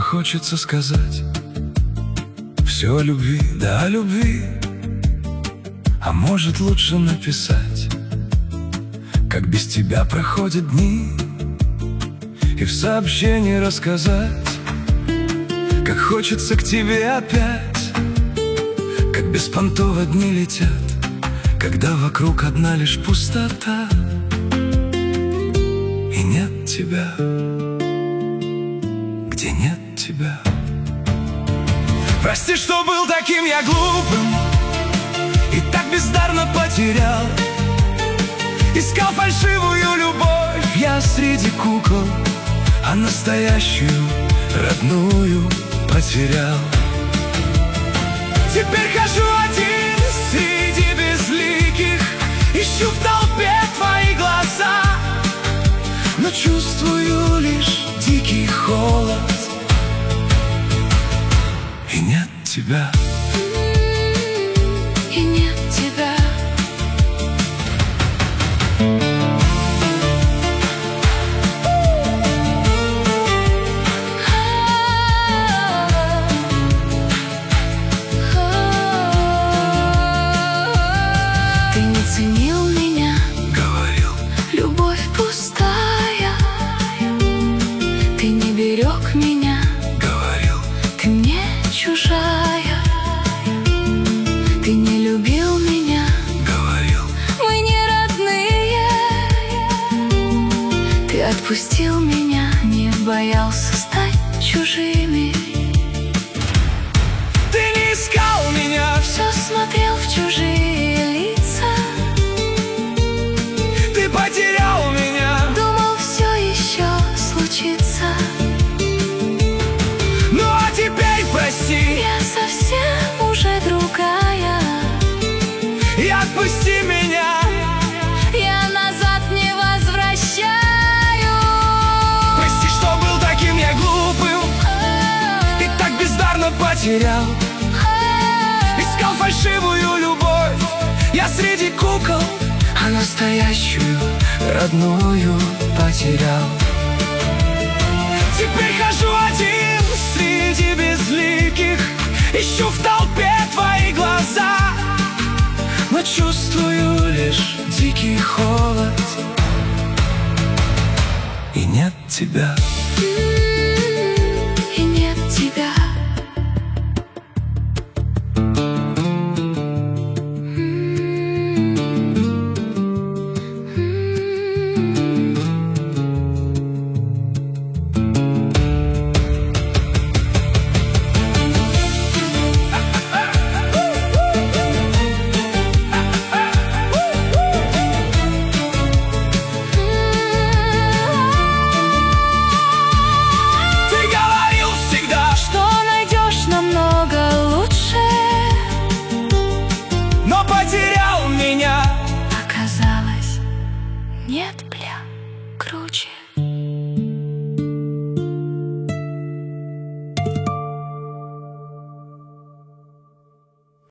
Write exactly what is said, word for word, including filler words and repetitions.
хочется сказать все о любви, да о любви. А может, лучше написать, как без тебя проходят дни, и в сообщении рассказать, как хочется к тебе опять, как беспонтово дни летят, когда вокруг одна лишь пустота, и нет тебя, где нет тебя. Прости, что был таким я глупым и так бездарно потерял. Искал фальшивую любовь я среди кукол, а настоящую, родную потерял. Теперь хожу один среди безликих, ищу в толпе твои глаза, но чувствую лишь дикий холод, и нет тебя, и нет тебя. Ты не ценил меня, говорил, любовь пустая. Ты не берег меня, говорил, ты мне чужая. Ты не любил меня, говорил, мы не родные. Ты отпустил меня, не боялся стать чужими. ты не искал меня, Все смотрел в чужие лица, ты потерял меня, думал, все еще случится. ну а теперь прости Я совсем уже другая, и отпусти меня. я назад не возвращаю. Прости, что был таким я глупым и так бездарно потерял. Искал фальшивую любовь я среди кукол, а настоящую, родную потерял. Теперь хожу один среди безликих, ищу в толпе твои глаза, но чувствую лишь дикий холод, и нет тебя.